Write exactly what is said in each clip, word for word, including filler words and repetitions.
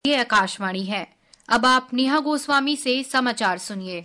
ये आकाशवाणी है। अब आप नेहा गोस्वामी से समाचार सुनिए।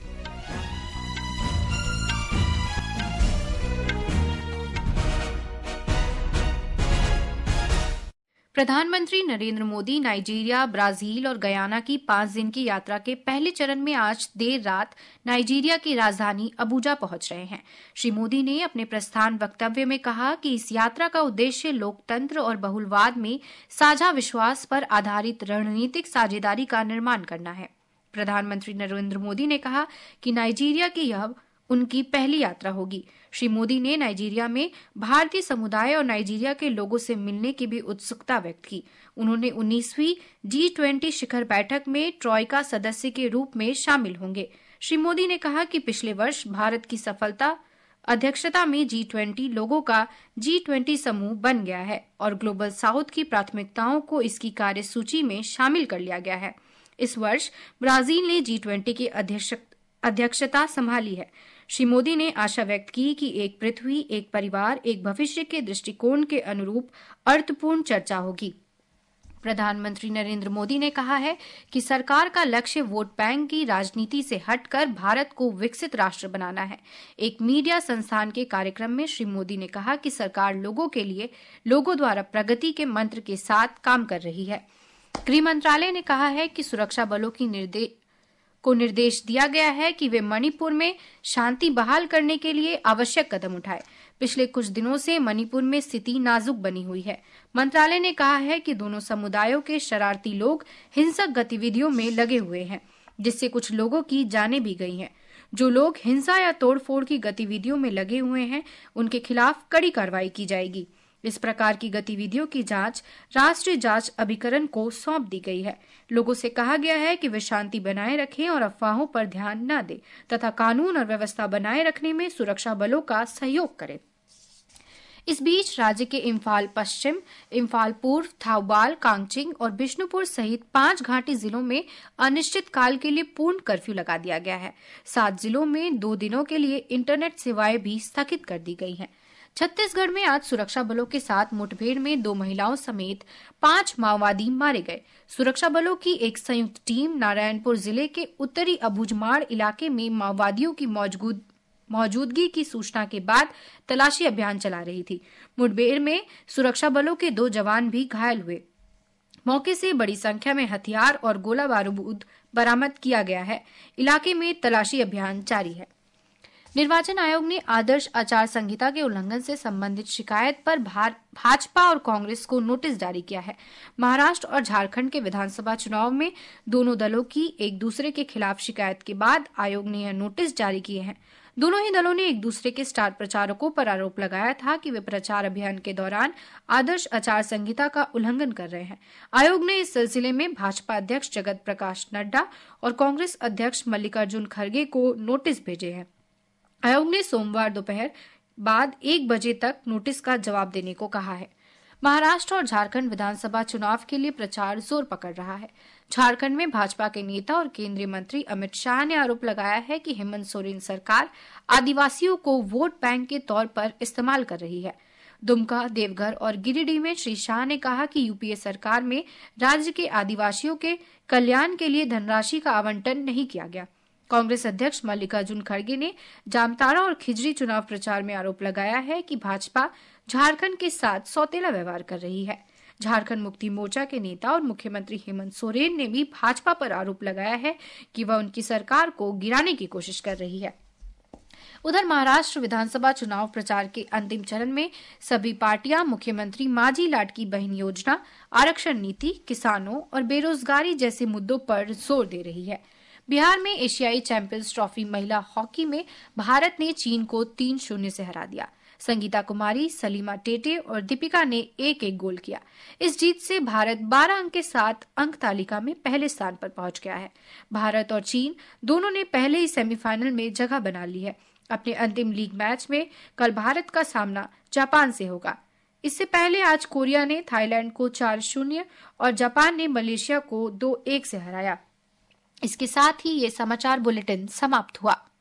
प्रधानमंत्री नरेंद्र मोदी नाइजीरिया, ब्राजील और गयाना की पांच दिन की यात्रा के पहले चरण में आज देर रात नाइजीरिया की राजधानी अबुजा पहुंच रहे हैं। श्री मोदी ने अपने प्रस्थान वक्तव्य में कहा कि इस यात्रा का उद्देश्य लोकतंत्र और बहुलवाद में साझा विश्वास पर आधारित रणनीतिक साझेदारी का निर्माण करना है। प्रधानमंत्री नरेंद्र मोदी ने कहा कि नाइजीरिया की यह उनकी पहली यात्रा होगी। श्री मोदी ने नाइजीरिया में भारतीय समुदाय और नाइजीरिया के लोगों से मिलने की भी उत्सुकता व्यक्त की। उन्होंने उन्नीसवीं जी ट्वेंटी शिखर बैठक में ट्रॉइका सदस्य के रूप में शामिल होंगे। श्री मोदी ने कहा कि पिछले वर्ष भारत की सफलता अध्यक्षता में जी ट्वेंटी लोगों का जी ट्वेंटी समूह बन गया है और ग्लोबल साउथ की प्राथमिकताओं को इसकी कार्यसूची में शामिल कर लिया गया है। इस वर्ष ब्राजील ने जी ट्वेंटी की अध्यक्षता संभाली है। श्री मोदी ने आशा व्यक्त की कि एक पृथ्वी, एक परिवार, एक भविष्य के दृष्टिकोण के अनुरूप अर्थपूर्ण चर्चा होगी। प्रधानमंत्री नरेंद्र मोदी ने कहा है कि सरकार का लक्ष्य वोट बैंक की राजनीति से हटकर भारत को विकसित राष्ट्र बनाना है। एक मीडिया संस्थान के कार्यक्रम में श्री मोदी ने कहा कि सरकार लोगों के लिए, लोगों द्वारा प्रगति के मंत्र के साथ काम कर रही है। गृह मंत्रालय ने कहा है कि सुरक्षा बलों की निर्देश को निर्देश दिया गया है कि वे मणिपुर में शांति बहाल करने के लिए आवश्यक कदम उठाएं। पिछले कुछ दिनों से मणिपुर में स्थिति नाजुक बनी हुई है। मंत्रालय ने कहा है कि दोनों समुदायों के शरारती लोग हिंसक गतिविधियों में लगे हुए हैं, जिससे कुछ लोगों की जानें भी गई हैं। जो लोग हिंसा या तोड़फोड़ की गतिविधियों में लगे हुए हैं, उनके खिलाफ कड़ी कार्रवाई की जाएगी। इस प्रकार की गतिविधियों की जांच राष्ट्रीय जांच अभिकरण को सौंप दी गई है। लोगों से कहा गया है कि वे शांति बनाए रखें और अफवाहों पर ध्यान न दें तथा कानून और व्यवस्था बनाए रखने में सुरक्षा बलों का सहयोग करें। इस बीच राज्य के इम्फाल पश्चिम, इम्फाल पूर्व, थाउबाल, कांगचिंग और बिष्णुपुर सहित पांच घाटी जिलों में अनिश्चित काल के लिए पूर्ण कर्फ्यू लगा दिया गया है। सात जिलों में दो दिनों के लिए इंटरनेट सेवाएं भी स्थगित कर दी गई हैं। छत्तीसगढ़ में आज सुरक्षा बलों के साथ मुठभेड़ में दो महिलाओं समेत पांच माओवादी मारे गए। सुरक्षा बलों की एक संयुक्त टीम नारायणपुर जिले के उत्तरी अबूझमाड़ इलाके में माओवादियों की मौजूद मौजूदगी की सूचना के बाद तलाशी अभियान चला रही थी। मुठभेड़ में सुरक्षा बलों के दो जवान भी घायल हुए। मौके से बड़ी संख्या में हथियार और गोला बारूद बरामद किया गया है। इलाके में तलाशी अभियान जारी है। निर्वाचन आयोग ने आदर्श आचार संहिता के उल्लंघन से संबंधित शिकायत पर भाजपा और कांग्रेस को नोटिस जारी किया है। महाराष्ट्र और झारखंड के विधानसभा चुनाव में दोनों दलों की एक दूसरे के खिलाफ शिकायत के बाद आयोग ने यह नोटिस जारी किए हैं। दोनों ही दलों ने एक दूसरे के स्टार प्रचारकों पर आरोप लगाया था कि वे प्रचार अभियान के दौरान आदर्श आचार संहिता का उल्लंघन कर रहे हैं। आयोग ने इस सिलसिले में भाजपा अध्यक्ष जगत प्रकाश नड्डा और कांग्रेस अध्यक्ष मल्लिकार्जुन खड़गे को नोटिस भेजे हैं। आयोग ने सोमवार दोपहर बाद एक बजे तक नोटिस का जवाब देने को कहा है। महाराष्ट्र और झारखंड विधानसभा चुनाव के लिए प्रचार जोर पकड़ रहा है। झारखंड में भाजपा के नेता और केंद्रीय मंत्री अमित शाह ने आरोप लगाया है कि हेमंत सोरेन सरकार आदिवासियों को वोट बैंक के तौर पर इस्तेमाल कर रही है। दुमका, देवघर और गिरिडीह में श्री शाह ने कहा कि यूपीए सरकार में राज्य के आदिवासियों के कल्याण के लिए धनराशि का आवंटन नहीं किया गया। कांग्रेस अध्यक्ष मल्लिकार्जुन खड़गे ने जामताड़ा और खिजरी चुनाव प्रचार में आरोप लगाया है कि भाजपा झारखंड के साथ सौतेला व्यवहार कर रही है। झारखंड मुक्ति मोर्चा के नेता और मुख्यमंत्री हेमंत सोरेन ने भी भाजपा पर आरोप लगाया है कि वह उनकी सरकार को गिराने की कोशिश कर रही है। उधर महाराष्ट्र विधानसभा चुनाव प्रचार के अंतिम चरण में सभी पार्टियां मुख्यमंत्री माझी लाडकी बहन योजना, आरक्षण नीति, किसानों और बेरोजगारी जैसे मुद्दों पर जोर दे रही है। बिहार में एशियाई चैंपियंस ट्रॉफी महिला हॉकी में भारत ने चीन को तीन शून्य से हरा दिया। संगीता कुमारी, सलीमा टेटे और दीपिका ने एक एक गोल किया। इस जीत से भारत बारह अंक के साथ अंक तालिका में पहले स्थान पर पहुंच गया है। भारत और चीन दोनों ने पहले ही सेमीफाइनल में जगह बना ली है। अपने अंतिम लीग मैच में कल भारत का सामना जापान से होगा। इससे पहले आज कोरिया ने थाईलैंड को चार शून्य और जापान ने मलेशिया को दो एक से हराया। इसके साथ ही ये समाचार बुलेटिन समाप्त हुआ।